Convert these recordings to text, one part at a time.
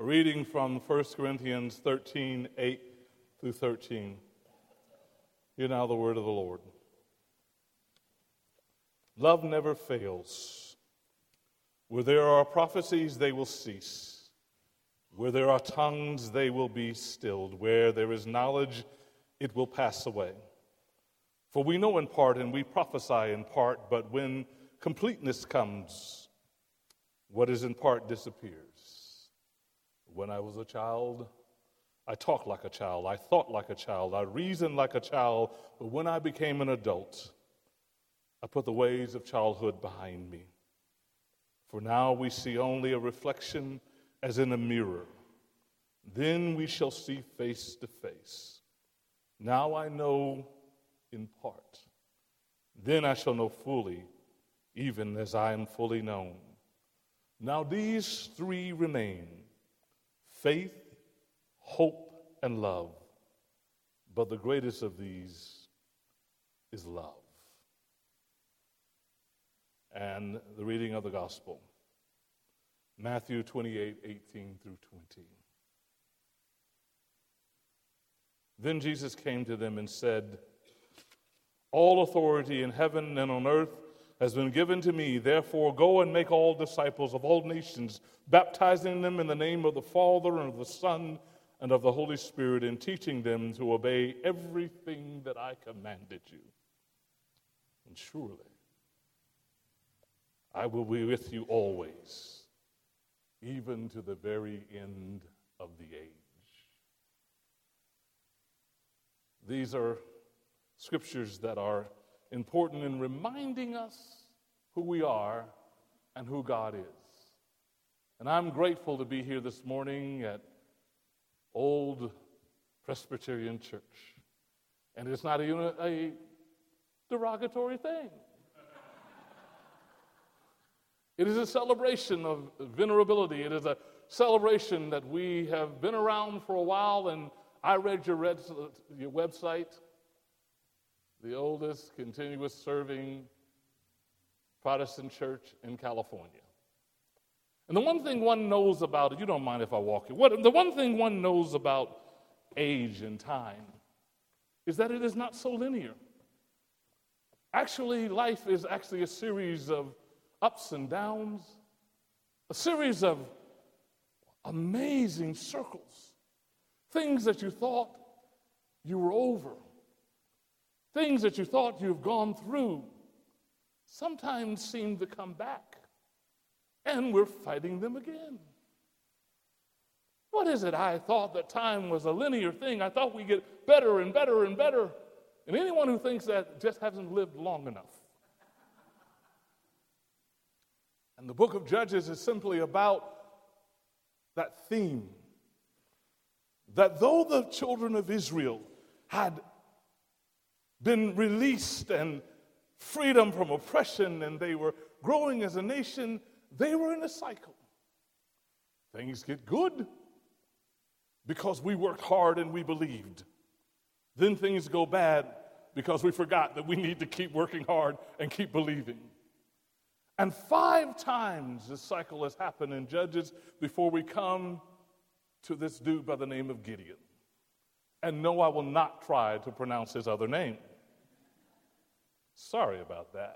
A reading from 1 Corinthians 13, 8 through 13. Hear now the word of the Lord. Love never fails. Where there are prophecies, they will cease. Where there are tongues, they will be stilled. Where there is knowledge, it will pass away. For we know in part and we prophesy in part, but when completeness comes, what is in part disappears. When I was a child, I talked like a child, I thought like a child, I reasoned like a child, but when I became an adult, I put the ways of childhood behind me. For now we see only a reflection as in a mirror. Then we shall see face to face. Now I know in part. Then I shall know fully, even as I am fully known. Now these three remain: faith, hope, and love. But the greatest of these is love. And the reading of the gospel, Matthew 28, 18 through 20. Then Jesus came to them and said, "All authority in heaven and on earth has been given to me. Therefore, go and make all disciples of all nations, baptizing them in the name of the Father and of the Son and of the Holy Spirit, and teaching them to obey everything that I commanded you. And surely I will be with you always, even to the very end of the age." These are scriptures that are important in reminding us who we are and who God is. And I'm grateful to be here this morning at Old Presbyterian Church. And it's not a derogatory thing. It is a celebration of venerability. It is a celebration that we have been around for a while, and I read your website, the oldest continuous serving Protestant church in California. And the one thing one knows about it, you don't mind if I walk you, the one thing one knows about age and time is that it is not so linear. Actually, life is actually a series of ups and downs, a series of amazing circles, things that you thought you were over, things that you thought you've gone through, sometimes seem to come back, and we're fighting them again. What is it? I thought that time was a linear thing. I thought we get better and better and better. And anyone who thinks that just hasn't lived long enough. And the book of Judges is simply about that theme. That though the children of Israel had been released and freedom from oppression and they were growing as a nation, they were in a cycle. Things get good because we worked hard and we believed. Then things go bad because we forgot that we need to keep working hard and keep believing. And 5 times this cycle has happened in Judges before we come to this dude by the name of Gideon. And no, I will not try to pronounce his other name. Sorry about that.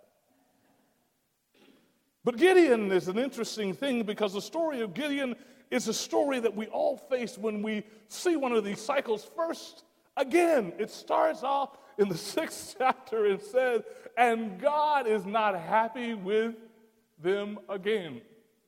But Gideon is an interesting thing because the story of Gideon is a story that we all face when we see one of these cycles. First, again, it starts off in the 6th chapter and says, and God is not happy with them again.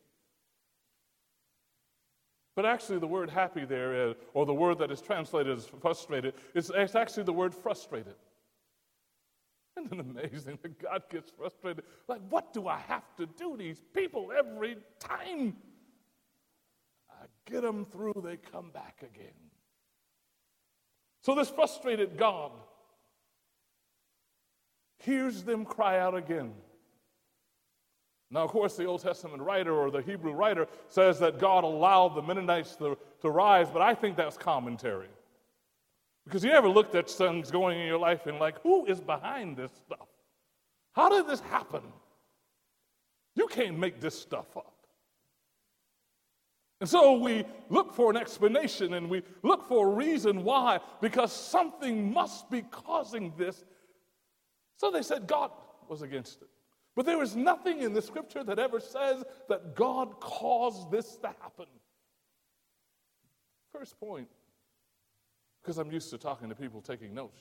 But actually the word happy there, or the word that is translated as frustrated, it's actually the word frustrated. Isn't it amazing that God gets frustrated? Like, what do I have to do these people every time I get them through, they come back again. So this frustrated God hears them cry out again. Now, of course, the Old Testament writer or the Hebrew writer says that God allowed the Mennonites to rise, but I think that's commentary. Because you ever looked at things going in your life and like, who is behind this stuff? How did this happen? You can't make this stuff up. And so we look for an explanation and we look for a reason why, because something must be causing this. So they said God was against it. But there is nothing in the scripture that ever says that God caused this to happen. First point, because I'm used to talking to people taking notes,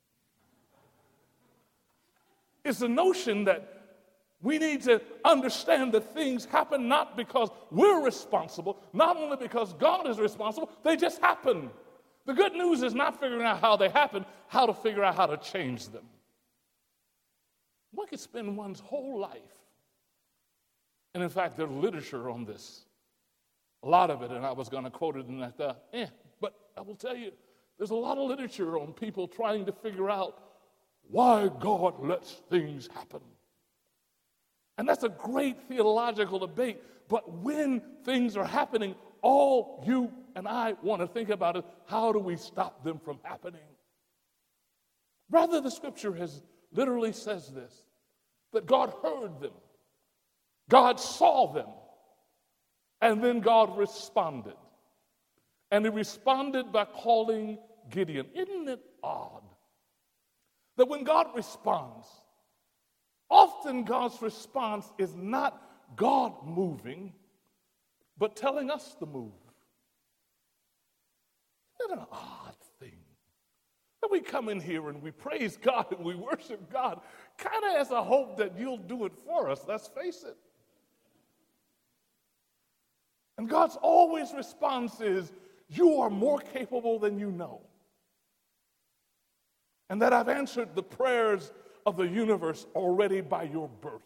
It's the notion that we need to understand that things happen not because we're responsible, not only because God is responsible, they just happen. The good news is not figuring out how they happen, how to figure out how to change them. One could spend one's whole life, and in fact, there's literature on this, a lot of it, and I was going to quote it in that, but I will tell you, there's a lot of literature on people trying to figure out why God lets things happen. And that's a great theological debate. But when things are happening, all you and I want to think about is how do we stop them from happening? Rather, the scripture literally says this, that God heard them, God saw them, and then God responded. And he responded by calling Gideon. Isn't it odd that when God responds, often God's response is not God moving, but telling us to move. Isn't that an odd thing? That we come in here and we praise God and we worship God, kind of as a hope that you'll do it for us, let's face it. And God's always response is, you are more capable than you know. And that I've answered the prayers of the universe already by your birth.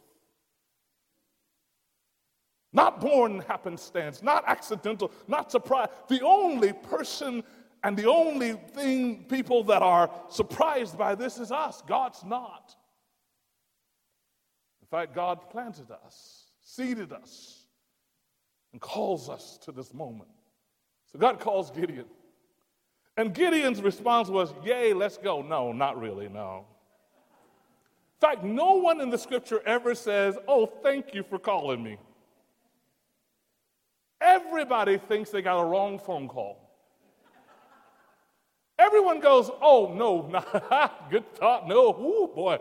Not born happenstance, not accidental, not surprise. The only person and the only people that are surprised by this is us. God's not. In fact, God planted us, seeded us, and calls us to this moment. So God calls Gideon. And Gideon's response was, yay, let's go. No, not really, no. In fact, no one in the scripture ever says, oh, thank you for calling me. Everybody thinks they got a wrong phone call. Everyone goes, oh, no, good thought, no, ooh, boy.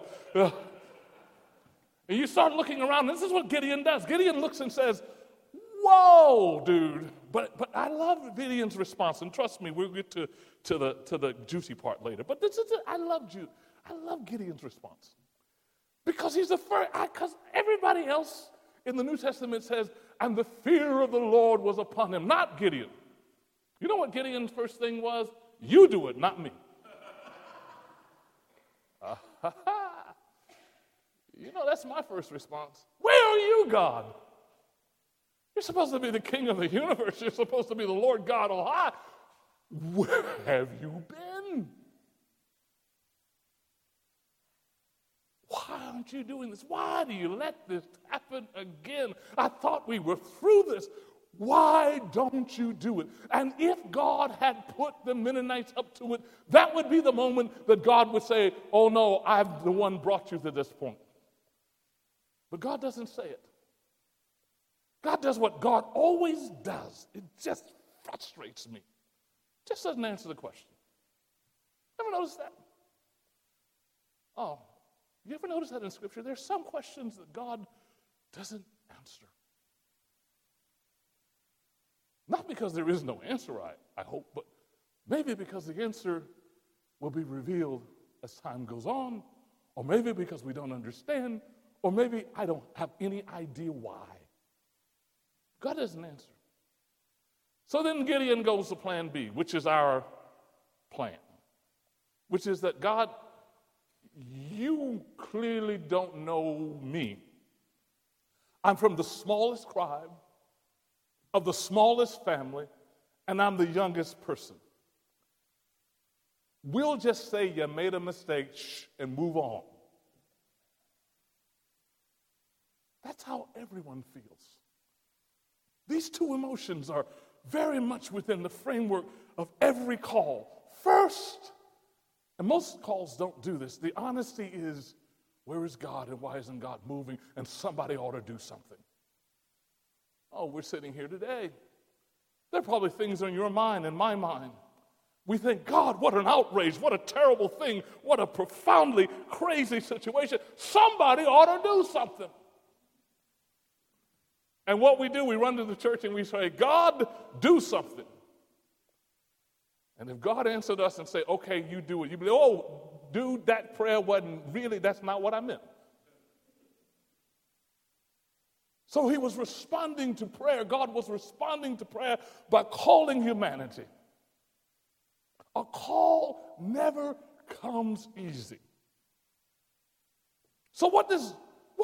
And you start looking around, and this is what Gideon does. Gideon looks and says, whoa, dude. But I love Gideon's response, and trust me, we'll get to the juicy part later. But I love Gideon's response. Because he's the first, because everybody else in the New Testament says, and the fear of the Lord was upon him, not Gideon. You know what Gideon's first thing was? You do it, not me. That's my first response. Where are you, God? You're supposed to be the king of the universe. You're supposed to be the Lord God all high. Where have you been? Why aren't you doing this? Why do you let this happen again? I thought we were through this. Why don't you do it? And if God had put the Mennonites up to it, that would be the moment that God would say, oh no, I've the one brought you to this point. But God doesn't say it. God does what God always does. It just frustrates me. Just doesn't answer the question. Ever notice that? Oh, you ever notice that in Scripture? There's some questions that God doesn't answer. Not because there is no answer, I hope, but maybe because the answer will be revealed as time goes on, or maybe because we don't understand, or maybe I don't have any idea why. God doesn't answer. So then Gideon goes to plan B, which is our plan, which is that God, you clearly don't know me. I'm from the smallest tribe, of the smallest family, and I'm the youngest person. We'll just say you made a mistake, and move on. That's how everyone feels. These two emotions are very much within the framework of every call. First, and most calls don't do this, the honesty is, where is God and why isn't God moving? And somebody ought to do something. Oh, we're sitting here today. There are probably things on your mind and my mind. We think, God, what an outrage, what a terrible thing, what a profoundly crazy situation. Somebody ought to do something. And what we do, we run to the church and we say, God, do something. And if God answered us and say, okay, you do it, you'd be like, oh, dude, that prayer wasn't really, that's not what I meant. So he was responding to prayer. God was responding to prayer by calling humanity. A call never comes easy. So what does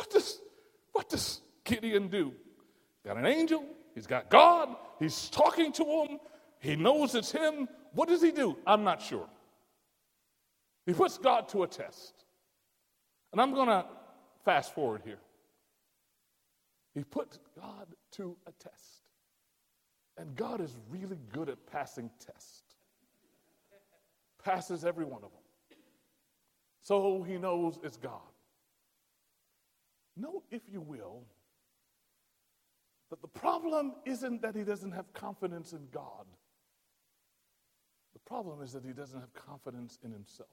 Gideon do? He's got an angel, he's got God, he's talking to him, he knows it's him. What does he do? I'm not sure. He puts God to a test. And I'm going to fast forward here. He put God to a test. And God is really good at passing tests. Passes every one of them. So he knows it's God. Note, if you will, that the problem isn't that he doesn't have confidence in God. The problem is that he doesn't have confidence in himself.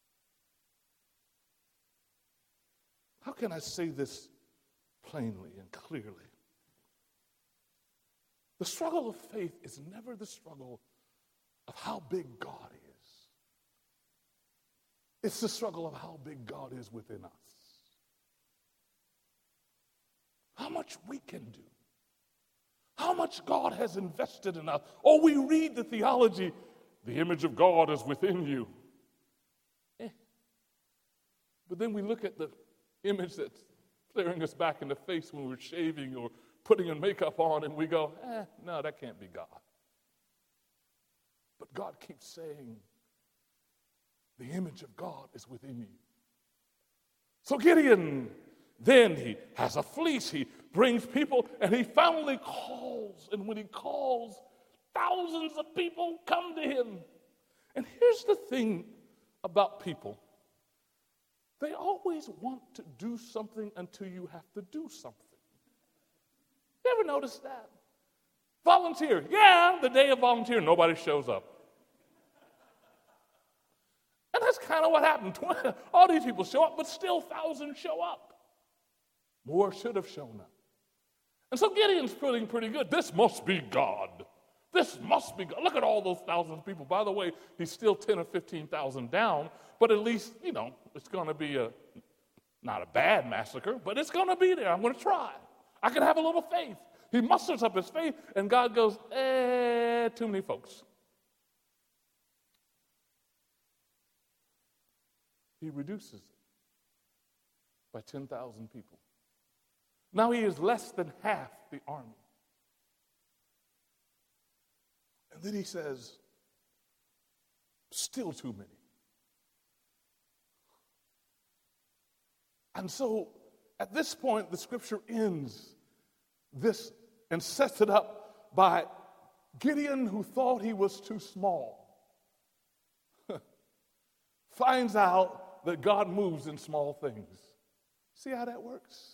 How can I say this plainly and clearly? The struggle of faith is never the struggle of how big God is. It's the struggle of how big God is within us. How much we can do. How much God has invested in us. Oh, we read the theology, the image of God is within you. But then we look at the image that's staring us back in the face when we're shaving or putting on makeup on, and we go, no, that can't be God. But God keeps saying, the image of God is within you. So Gideon, then he has a fleece, he brings people, and he finally calls. And when he calls, thousands of people come to him. And here's the thing about people. They always want to do something until you have to do something. You ever notice that? Volunteer. Yeah, the day of volunteer, nobody shows up. And that's kind of what happened. All these people show up, but still thousands show up. More should have shown up. And so Gideon's feeling pretty good. This must be God. This must be God. Look at all those thousands of people. By the way, he's still 10 or 15,000 down, but at least, it's going to be not a bad massacre, but it's going to be there. I'm going to try. I can have a little faith. He musters up his faith, and God goes, too many folks. He reduces it by 10,000 people. Now he is less than half the army. And then he says, still too many. And so at this point, the scripture ends this and sets it up by Gideon, who thought he was too small, finds out that God moves in small things. See how that works?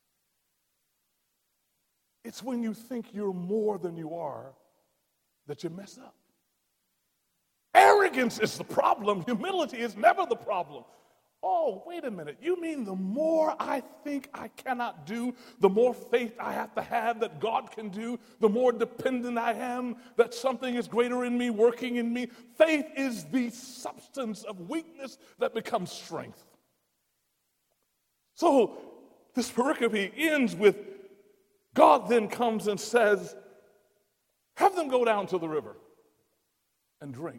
It's when you think you're more than you are that you mess up. Arrogance is the problem. Humility is never the problem. Oh, wait a minute. You mean the more I think I cannot do, the more faith I have to have that God can do, the more dependent I am that something is greater in me, working in me. Faith is the substance of weakness that becomes strength. So this pericope ends with God then comes and says, have them go down to the river and drink.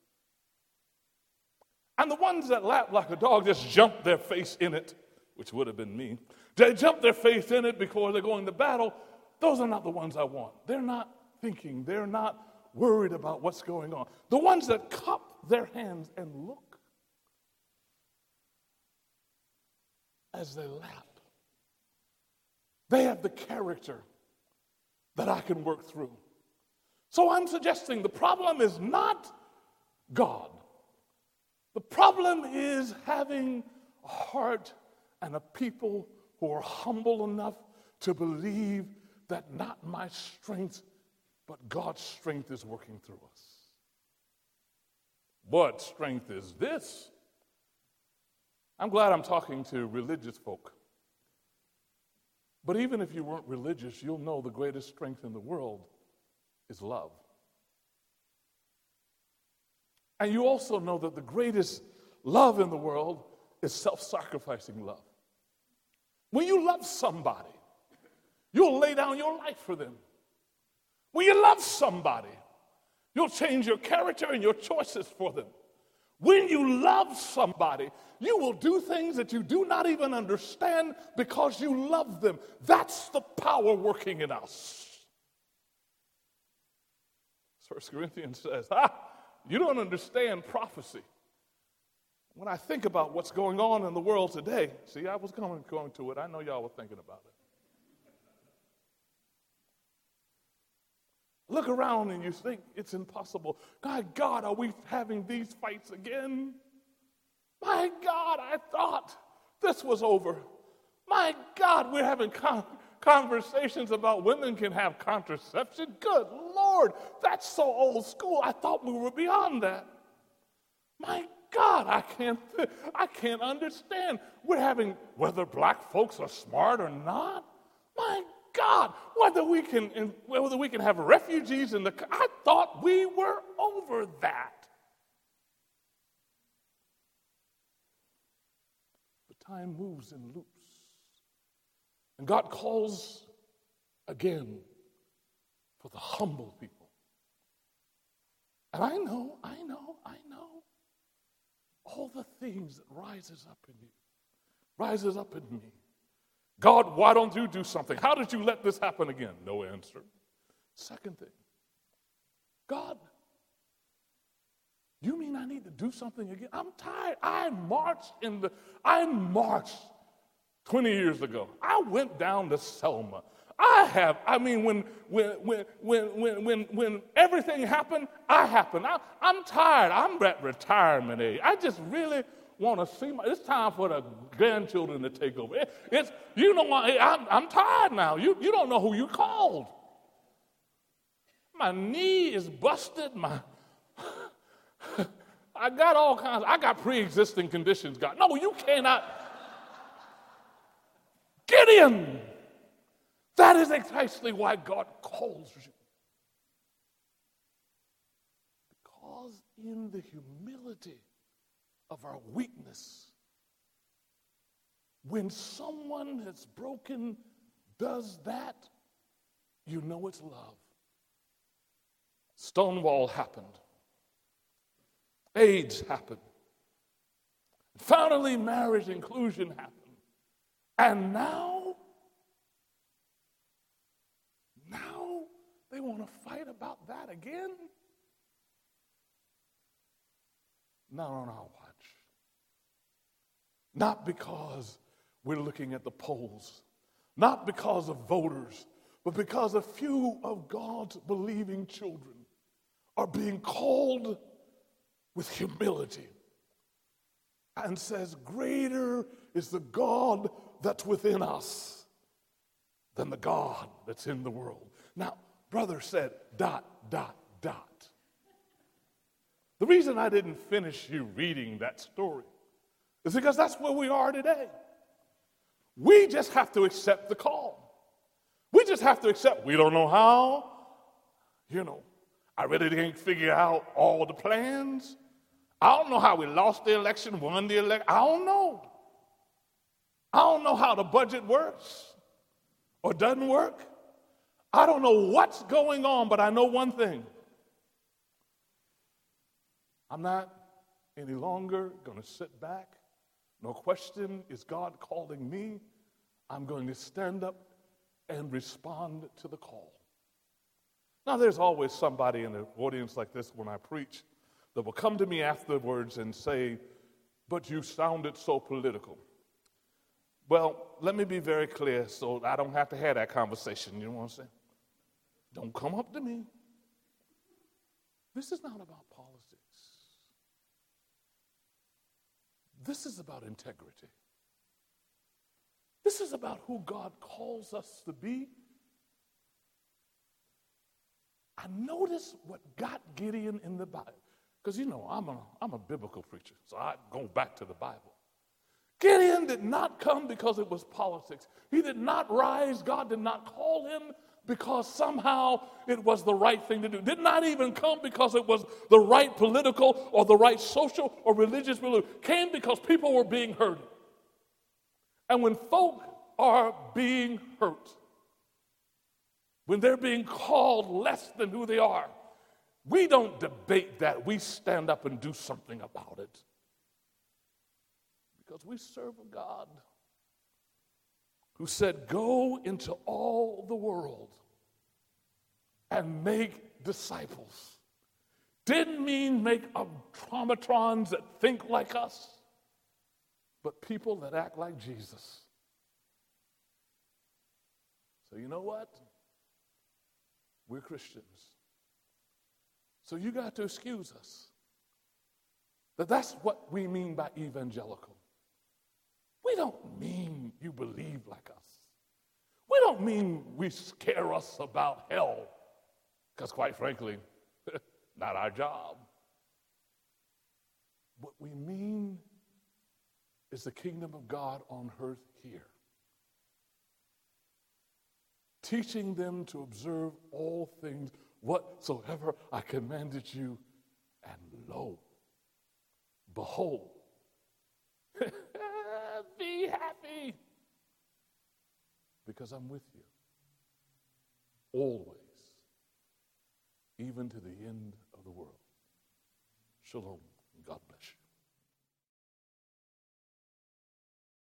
And the ones that lapped like a dog just jumped their face in it, which would have been me. They jumped their face in it because they're going to battle. Those are not the ones I want. They're not thinking. They're not worried about what's going on. The ones that cup their hands and look as they lap. They have the character that I can work through. So I'm suggesting the problem is not God. The problem is having a heart and a people who are humble enough to believe that not my strength, but God's strength is working through us. What strength is this? I'm glad I'm talking to religious folk. But even if you weren't religious, you'll know the greatest strength in the world is love. And you also know that the greatest love in the world is self-sacrificing love. When you love somebody, you'll lay down your life for them. When you love somebody, you'll change your character and your choices for them. When you love somebody, you will do things that you do not even understand because you love them. That's the power working in us. 1 Corinthians says, you don't understand prophecy. When I think about what's going on in the world today, see, I was going to it. I know y'all were thinking about it. Look around and you think it's impossible. My God, are we having these fights again? My God, I thought this was over. My God, we're having conversations about women can have contraception. Good Lord, that's so old school. I thought we were beyond that. My God, I can't understand. We're having whether black folks are smart or not. My God, whether we can have refugees in the. I thought we were over that. But time moves in loops, and God calls again for the humble people. And I know. All the things that rises up in you, rises up in me. God, why don't you do something? How did you let this happen again? No answer. Second thing, God, you mean I need to do something again? I'm tired. I marched 20 years ago. I went down to Selma. When everything happened, I'm tired. I'm at retirement age. I just really want to see it's time for the grandchildren to take over. I'm tired now. You don't know who you called. My knee is busted. I got all kinds. I got pre-existing conditions. God, no, you cannot. Gideon. That is precisely why God calls you. Because in the humility of our weakness, when someone that's broken does that, you know it's love. Stonewall happened. AIDS happened. Finally, marriage inclusion happened. And now they want to fight about that again? Not on our watch. Not because we're looking at the polls, not because of voters, but because a few of God's believing children are being called with humility and says, greater is the God that's within us than the God that's in the world. Now, brother said, ... The reason I didn't finish you reading that story is because that's where we are today. We just have to accept the call. We just have to accept, we don't know how. I really didn't figure out all the plans. I don't know how we lost the election, won the election. I don't know. I don't know how the budget works or doesn't work. I don't know what's going on, but I know one thing. I'm not any longer going to sit back. No question, is God calling me? I'm going to stand up and respond to the call. Now, there's always somebody in an audience like this when I preach that will come to me afterwards and say, but you sounded so political. Well, let me be very clear so I don't have to have that conversation. You know what I'm saying? Don't come up to me. This is not about politics. This is about integrity. This is about who God calls us to be. I I noticed what got Gideon in the Bible. Because, you know, I'm a biblical preacher, so I go back to the Bible. Gideon did not come because it was politics. He did not rise. God did not call him because somehow it was the right thing to do. Did not even come because it was the right political or the right social or religious belief. Came because people were being hurt. And when folk are being hurt, when they're being called less than who they are, we don't debate that. We stand up and do something about it. Because we serve a God who said, go into all the world and make disciples. Didn't mean make automatrons that think like us, but people that act like Jesus. So you know what? We're Christians. So you got to excuse us. That's what we mean by evangelical. We don't mean you believe like us. We don't mean we scare us about hell, because quite frankly, not our job. What we mean is the kingdom of God on earth here. Teaching them to observe all things whatsoever I commanded you, and lo, behold, be happy, because I'm with you always, even to the end of the world. Shalom. God bless you.